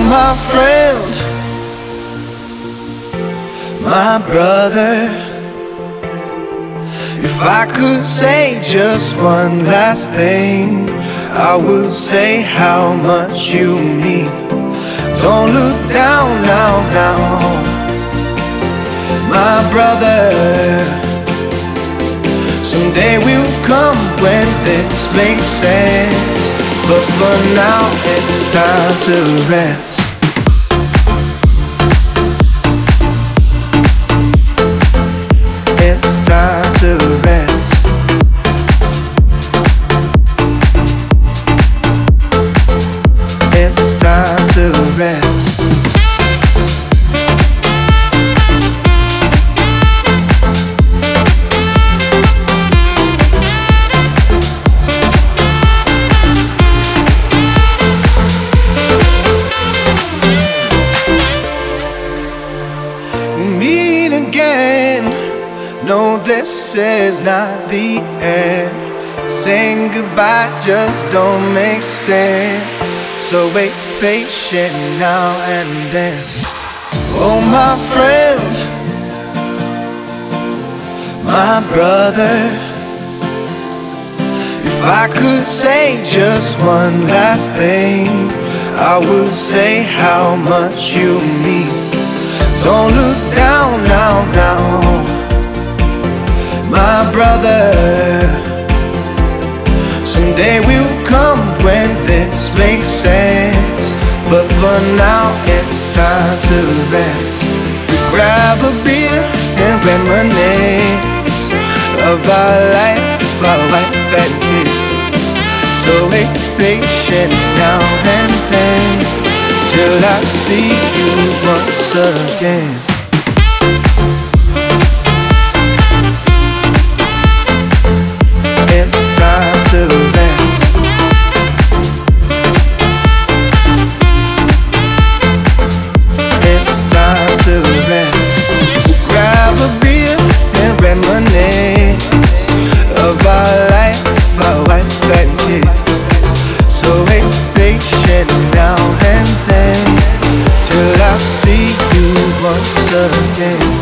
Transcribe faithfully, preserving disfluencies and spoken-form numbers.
my friend, my brother, if I could say just one last thing, I would say how much you mean. Don't look down now, now, my brother. Someday will come when this makes sense, but for now it's time to rest. It's time to rest. It's time to rest. No, this is not the end. Saying goodbye just don't make sense. So wait patient now and then. Oh, my friend, my brother, if I could say just one last thing, I would say how much you mean. Don't look down now, now, my brother. Someday will come when this makes sense, but for now it's time to rest. We grab a beer and reminisce of our life, our wife and kids. So wait patient now and then, till I see you once again. It's time to rest. It's time to rest. Grab a beer and reminisce of our life, our wife and kids. So wait patient now and then, till I see you once again.